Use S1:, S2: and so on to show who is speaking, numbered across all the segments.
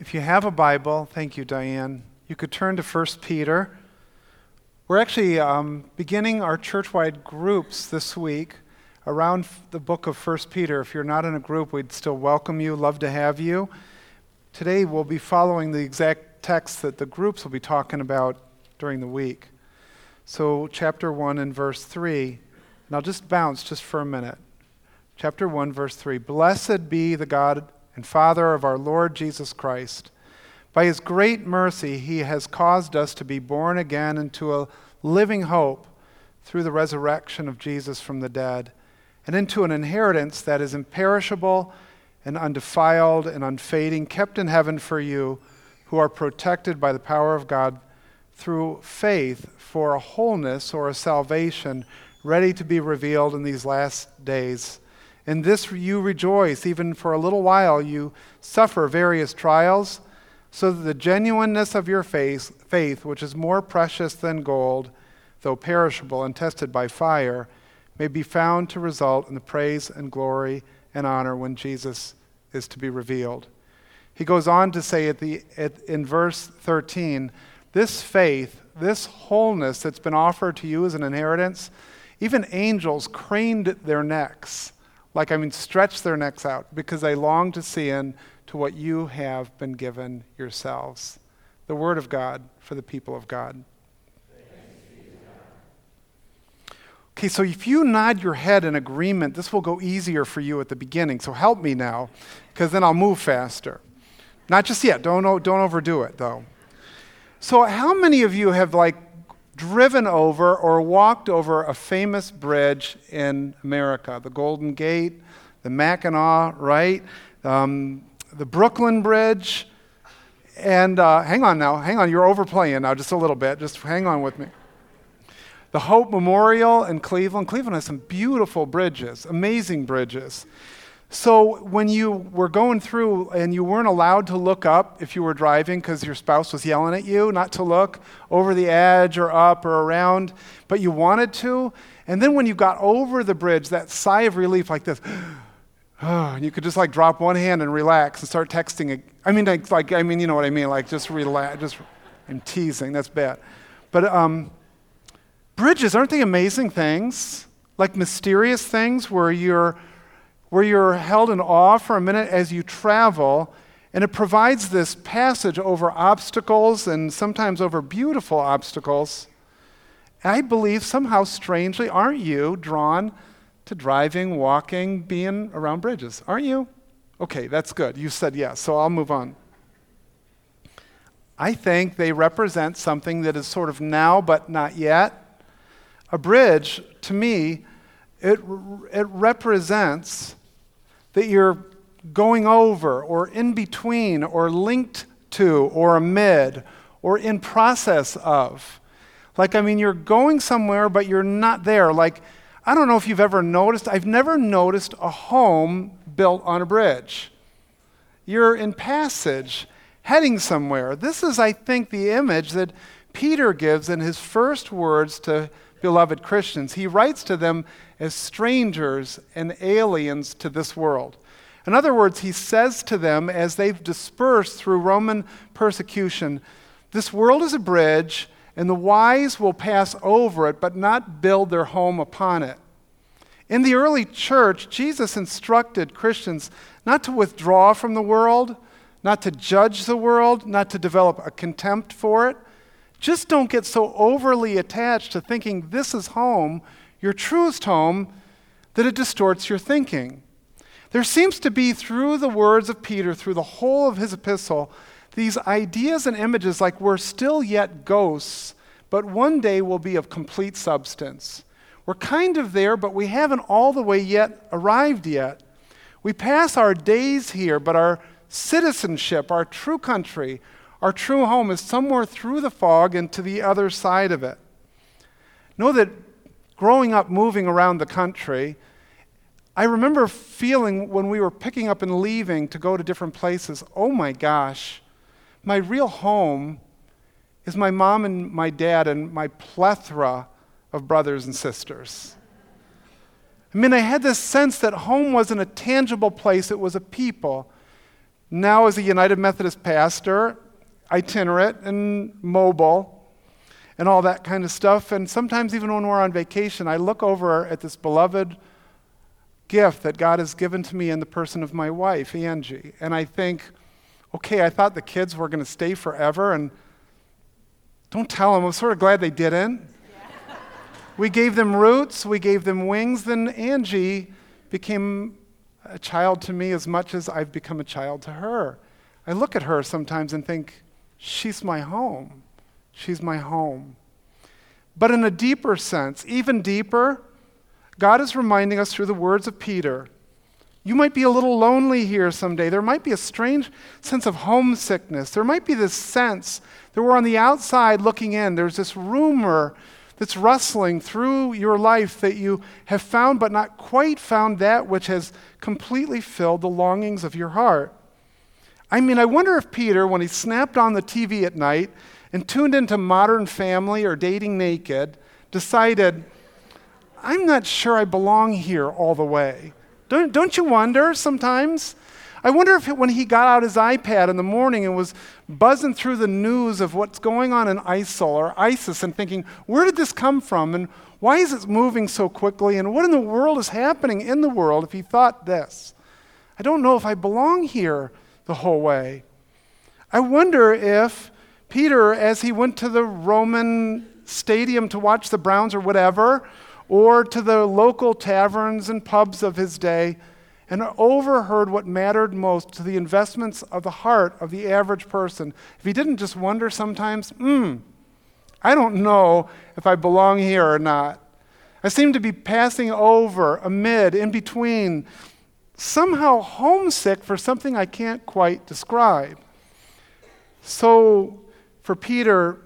S1: If you have a Bible, thank you, Diane, you could turn to 1 Peter. We're actually beginning our church-wide groups this week around the book of 1 Peter. If you're not in a group, we'd still welcome you, love to have you. Today we'll be following the exact text that the groups will be talking about during the week. So chapter 1 and verse 3, and I'll just bounce just for a minute. Chapter 1, verse 3, "Blessed be the God and Father of our Lord Jesus Christ. By his great mercy, he has caused us to be born again into a living hope through the resurrection of Jesus from the dead, and into an inheritance that is imperishable and undefiled and unfading, kept in heaven for you, who are protected by the power of God through faith for a wholeness or a salvation ready to be revealed in these last days. In this you rejoice, even for a little while you suffer various trials, so that the genuineness of your faith, which is more precious than gold, though perishable and tested by fire, may be found to result in the praise and glory and honor when Jesus is to be revealed." He goes on to say in verse 13, this faith, this wholeness that's been offered to you as an inheritance, even angels craned their necks, stretched their necks out, because they long to see into what you have been given yourselves. The word of God for the people of God. Okay, so if you nod your head in agreement, this will go easier for you at the beginning. So help me now, because then I'll move faster. Not just yet. Don't overdo it, though. So how many of you have driven over or walked over a famous bridge in America? The Golden Gate, the Mackinac, right? The Brooklyn Bridge. And hang on, you're overplaying now just a little bit. Just hang on with me. The Hope Memorial in Cleveland. Cleveland has some beautiful bridges, amazing bridges. So when you were going through and you weren't allowed to look up if you were driving because your spouse was yelling at you not to look over the edge or up or around, but you wanted to, and then when you got over the bridge, that sigh of relief like this, and you could just drop one hand and relax and start texting. You know what I mean, just relax. I'm teasing, that's bad. But bridges, aren't they amazing things? Mysterious things where you're held in awe for a minute as you travel, and it provides this passage over obstacles and sometimes over beautiful obstacles. I believe somehow, strangely, aren't you drawn to driving, walking, being around bridges? Aren't you? Okay, that's good. You said yes, so I'll move on. I think they represent something that is sort of now but not yet. A bridge, to me, it represents that you're going over or in between or linked to or amid or in process of. You're going somewhere but you're not there. I don't know if you've ever noticed, I've never noticed a home built on a bridge. You're in passage, heading somewhere. This is, I think, the image that Peter gives in his first words to beloved Christians. He writes to them as strangers and aliens to this world. In other words, he says to them as they've dispersed through Roman persecution, this world is a bridge, and the wise will pass over it, but not build their home upon it. In the early church, Jesus instructed Christians not to withdraw from the world, not to judge the world, not to develop a contempt for it. Just don't get so overly attached to thinking this is home, your truest home, that it distorts your thinking. There seems to be, through the words of Peter, through the whole of his epistle, these ideas and images we're still yet ghosts, but one day will be of complete substance. We're kind of there, but we haven't all the way yet arrived yet. We pass our days here, but our citizenship, our true country, our true home is somewhere through the fog and to the other side of it. Know that growing up moving around the country, I remember feeling when we were picking up and leaving to go to different places, oh my gosh, my real home is my mom and my dad and my plethora of brothers and sisters. I had this sense that home wasn't a tangible place, it was a people. Now as a United Methodist pastor, itinerant and mobile and all that kind of stuff, and sometimes even when we're on vacation, I look over at this beloved gift that God has given to me in the person of my wife, Angie, and I think, okay, I thought the kids were going to stay forever, and don't tell them, I'm sort of glad they didn't. Yeah. We gave them roots, we gave them wings, then Angie became a child to me as much as I've become a child to her. I look at her sometimes and think, she's my home. She's my home. But in a deeper sense, even deeper, God is reminding us through the words of Peter, you might be a little lonely here someday. There might be a strange sense of homesickness. There might be this sense that we're on the outside looking in. There's this rumor that's rustling through your life that you have found but not quite found that which has completely filled the longings of your heart. I mean, I wonder if Peter, when he snapped on the TV at night and tuned into Modern Family or Dating Naked, decided, I'm not sure I belong here all the way. Don't you wonder sometimes? I wonder if when he got out his iPad in the morning and was buzzing through the news of what's going on in ISIL or ISIS and thinking, where did this come from and why is it moving so quickly and what in the world is happening in the world, if he thought this? I don't know if I belong here the whole way. I wonder if Peter, as he went to the Roman stadium to watch the Browns or whatever, or to the local taverns and pubs of his day, and overheard what mattered most to the investments of the heart of the average person, if he didn't just wonder sometimes, I don't know if I belong here or not. I seem to be passing over, amid, in between, somehow homesick for something I can't quite describe. So for Peter,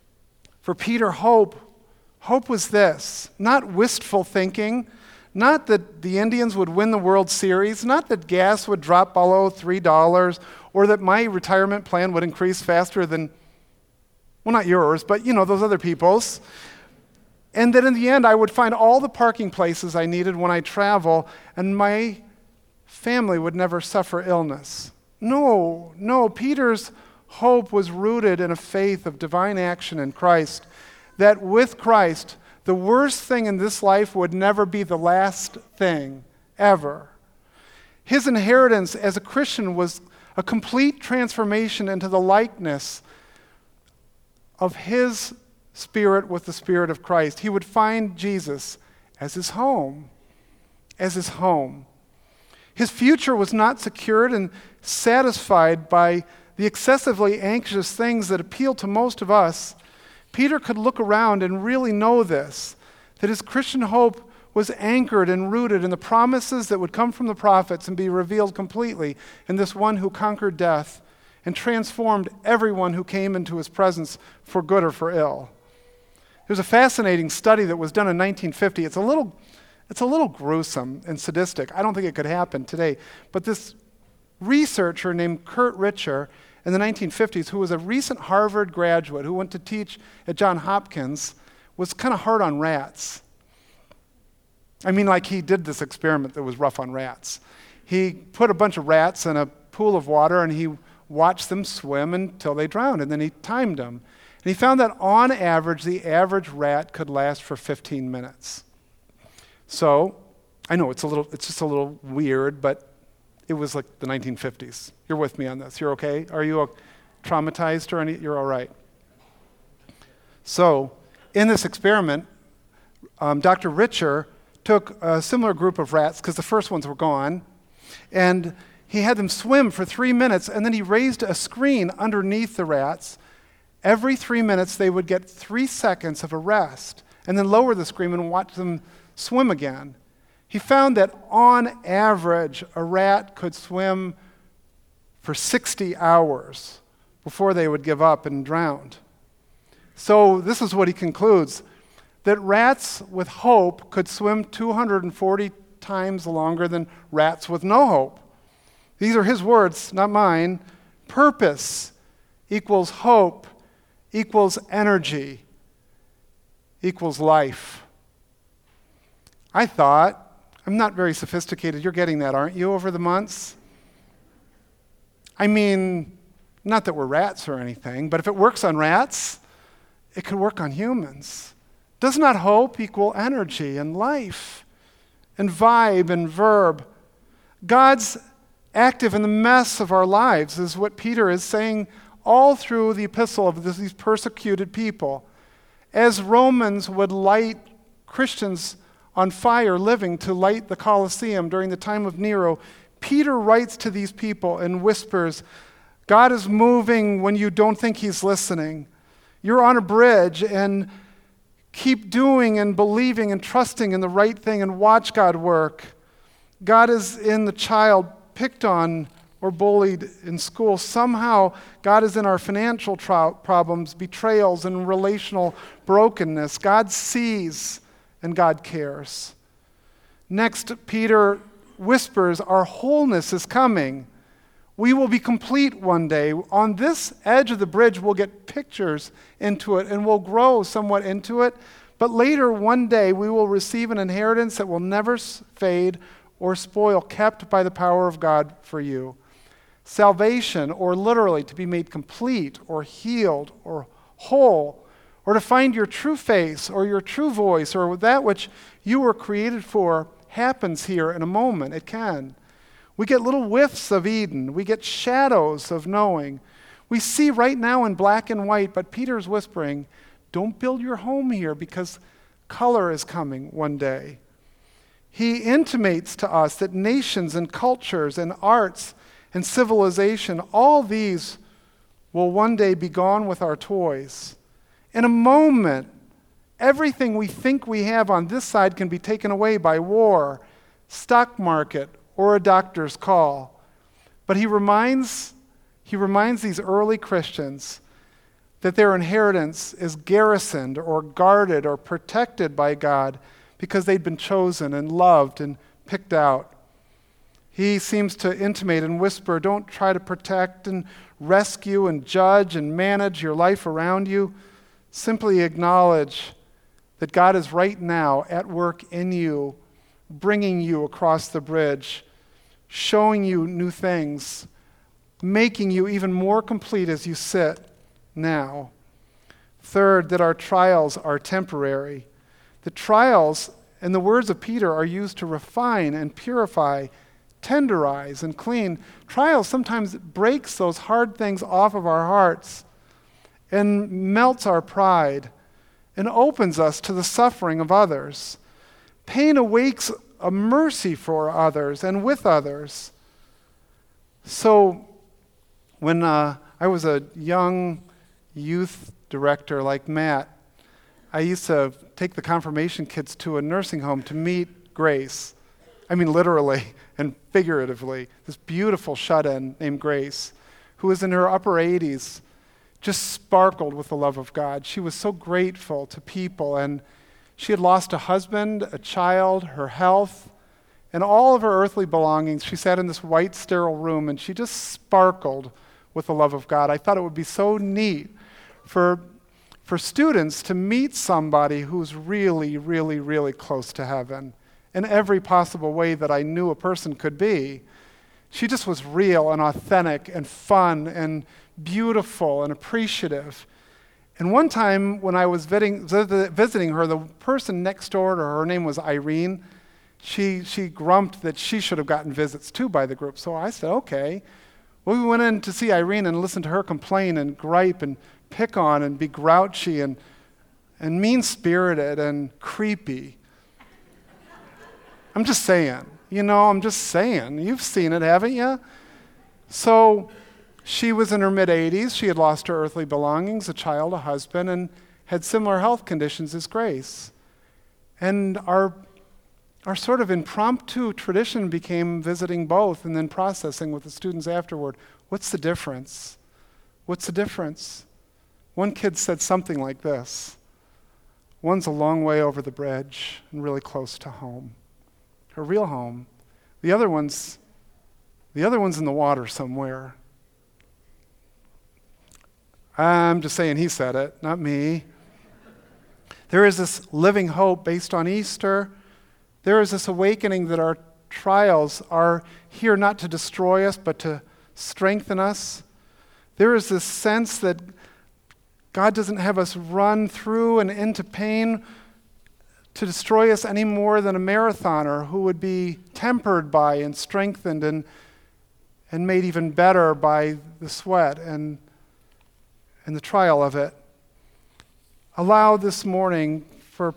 S1: hope was this, not wistful thinking, not that the Indians would win the World Series, not that gas would drop below $3, or that my retirement plan would increase faster than, well, not yours, but those other people's. And that in the end, I would find all the parking places I needed when I travel, and my family would never suffer illness. No, Peter's hope was rooted in a faith of divine action in Christ, that with Christ, the worst thing in this life would never be the last thing, ever. His inheritance as a Christian was a complete transformation into the likeness of his spirit with the Spirit of Christ. He would find Jesus as his home, His future was not secured and satisfied by the excessively anxious things that appeal to most of us. Peter could look around and really know this, that his Christian hope was anchored and rooted in the promises that would come from the prophets and be revealed completely in this one who conquered death and transformed everyone who came into his presence for good or for ill. There's a fascinating study that was done in 1950. It's a little gruesome and sadistic. I don't think it could happen today. But this researcher named Kurt Richer in the 1950s, who was a recent Harvard graduate who went to teach at Johns Hopkins, was kind of hard on rats. I mean, like he did this experiment that was rough on rats. He put a bunch of rats in a pool of water and he watched them swim until they drowned, and then he timed them. And he found that on average, the average rat could last for 15 minutes. So, I know it's just a little weird, but it was like the 1950s. You're with me on this. You're okay? Are you traumatized or any? You're all right. So, in this experiment, Dr. Richer took a similar group of rats, because the first ones were gone, and he had them swim for 3 minutes, and then he raised a screen underneath the rats. Every 3 minutes, they would get 3 seconds of a rest, and then lower the screen and watch them swim again. He found that on average, a rat could swim for 60 hours before they would give up and drown. So this is what he concludes, that rats with hope could swim 240 times longer than rats with no hope. These are his words, not mine. Purpose equals hope equals energy equals life. I thought, I'm not very sophisticated. You're getting that, aren't you, over the months? I mean, not that we're rats or anything, but if it works on rats, it could work on humans. Does not hope equal energy and life and vibe and verb? God's active in the mess of our lives is what Peter is saying all through the epistle of these persecuted people. As Romans would light Christians on fire living to light the Colosseum during the time of Nero, Peter writes to these people and whispers, God is moving when you don't think he's listening. You're on a bridge, and keep doing and believing and trusting in the right thing and watch God work. God is in the child picked on or bullied in school. Somehow, God is in our financial problems, betrayals, and relational brokenness. God sees and God cares. Next, Peter whispers, our wholeness is coming. We will be complete one day. On this edge of the bridge, we'll get pictures into it and we'll grow somewhat into it. But later, one day, we will receive an inheritance that will never fade or spoil, kept by the power of God for you. Salvation, or literally to be made complete or healed or whole, or to find your true face or your true voice or that which you were created for, happens here in a moment. It can. We get little whiffs of Eden. We get shadows of knowing. We see right now in black and white, but Peter's whispering, don't build your home here because color is coming one day. He intimates to us that nations and cultures and arts and civilization, all these will one day be gone with our toys. In a moment, everything we think we have on this side can be taken away by war, stock market, or a doctor's call. But he reminds these early Christians that their inheritance is garrisoned or guarded or protected by God because they'd been chosen and loved and picked out. He seems to intimate and whisper, don't try to protect and rescue and judge and manage your life around you. Simply acknowledge that God is right now at work in you, bringing you across the bridge, showing you new things, making you even more complete as you sit now. Third, that our trials are temporary. The trials, in the words of Peter, are used to refine and purify, tenderize and clean. Trials sometimes breaks those hard things off of our hearts and melts our pride and opens us to the suffering of others. Pain awakes a mercy for others and with others. So when I was a young youth director like Matt, I used to take the confirmation kids to a nursing home to meet Grace. I mean literally and figuratively. This beautiful shut-in named Grace, who was in her upper 80s, just sparkled with the love of God. She was so grateful to people, and she had lost a husband, a child, her health, and all of her earthly belongings. She sat in this white, sterile room, and she just sparkled with the love of God. I thought it would be so neat for students to meet somebody who's really, really, really close to heaven in every possible way that I knew a person could be. She just was real and authentic and fun and beautiful and appreciative. And one time when I was visiting her, the person next door to her, her name was Irene, she grumped that she should have gotten visits too by the group. So I said, okay. Well, we went in to see Irene and listened to her complain and gripe and pick on and be grouchy and mean-spirited and creepy. I'm just saying. You've seen it, haven't you? So she was in her mid-80s. She had lost her earthly belongings, a child, a husband, and had similar health conditions as Grace. And our sort of impromptu tradition became visiting both and then processing with the students afterward. What's the difference? What's the difference? One kid said something like this. One's a long way over the bridge and really close to home, her real home. The other one's in the water somewhere. I'm just saying he said it, not me. There is this living hope based on Easter. There is this awakening that our trials are here not to destroy us, but to strengthen us. There is this sense that God doesn't have us run through and into pain to destroy us any more than a marathoner who would be tempered by and strengthened and made even better by the sweat and the trial of it. Allow this morning for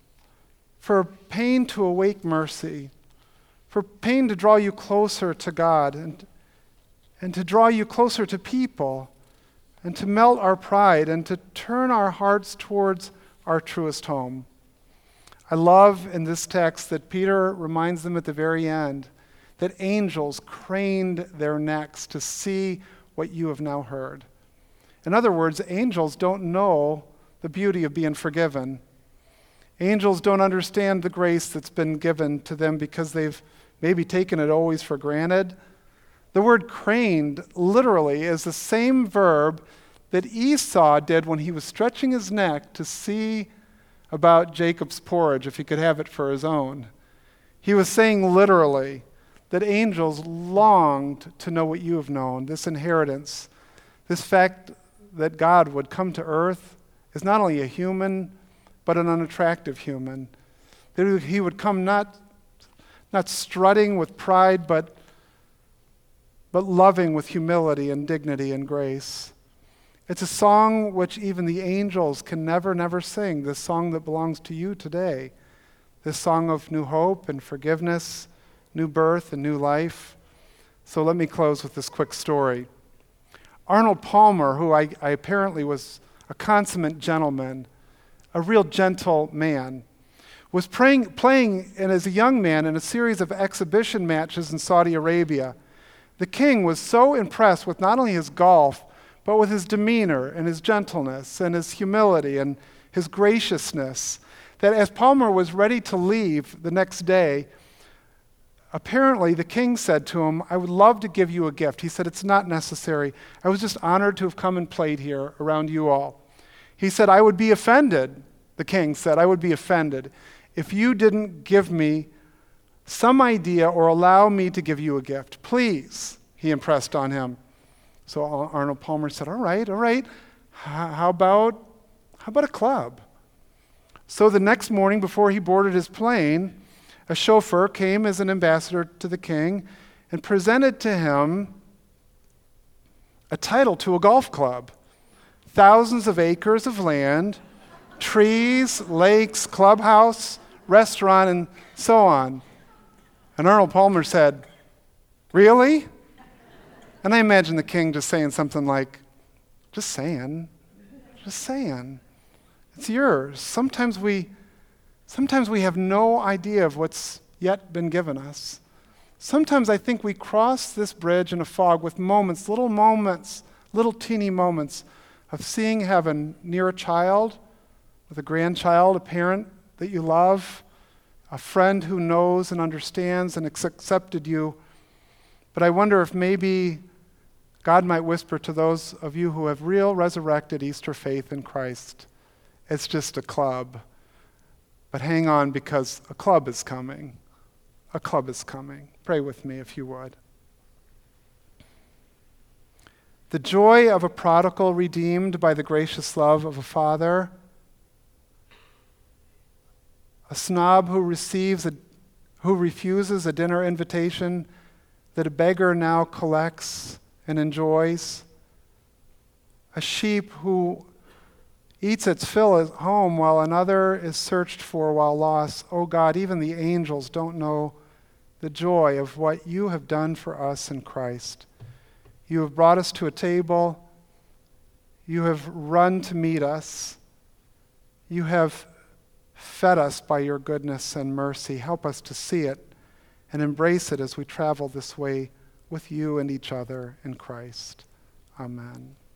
S1: pain to awake mercy, for pain to draw you closer to God and to draw you closer to people and to melt our pride and to turn our hearts towards our truest home. I love in this text that Peter reminds them at the very end that angels craned their necks to see what you have now heard. In other words, angels don't know the beauty of being forgiven. Angels don't understand the grace that's been given to them because they've maybe taken it always for granted. The word craned literally is the same verb that Esau did when he was stretching his neck to see about Jacob's porridge, if he could have it for his own. He was saying literally that angels longed to know what you have known, this inheritance, this fact that God would come to earth as not only a human, but an unattractive human. That he would come not strutting with pride, but loving with humility and dignity and grace. It's a song which even the angels can never sing, this song that belongs to you today, this song of new hope and forgiveness, new birth and new life. So let me close with this quick story. Arnold Palmer, who I apparently was a consummate gentleman, a real gentle man, was playing as a young man in a series of exhibition matches in Saudi Arabia. The king was so impressed with not only his golf, but with his demeanor and his gentleness and his humility and his graciousness, that as Palmer was ready to leave the next day, apparently the king said to him, "I would love to give you a gift." He said, "It's not necessary. I was just honored to have come and played here around you all." He said, "I would be offended," the king said, "I would be offended if you didn't give me some idea or allow me to give you a gift. Please," he impressed on him. So Arnold Palmer said, all right. How about a club? So the next morning before he boarded his plane, a chauffeur came as an ambassador to the king and presented to him a title to a golf club. Thousands of acres of land, trees, lakes, clubhouse, restaurant, and so on. And Arnold Palmer said, "Really?" And I imagine the king just saying something like, just saying. It's yours. Sometimes we have no idea of what's yet been given us. Sometimes I think we cross this bridge in a fog with little teeny moments of seeing heaven near a child, with a grandchild, a parent that you love, a friend who knows and understands and accepted you. But I wonder if maybe God might whisper to those of you who have real resurrected Easter faith in Christ, it's just a club. But hang on, because a club is coming. A club is coming. Pray with me if you would. The joy of a prodigal redeemed by the gracious love of a father. A snob who refuses a dinner invitation that a beggar now collects and enjoys. A sheep who eats its fill at home while another is searched for while lost. Oh God, even the angels don't know the joy of what you have done for us in Christ. You have brought us to a table. You have run to meet us. You have fed us by your goodness and mercy. Help us to see it and embrace it as we travel this way with you and each other in Christ. Amen.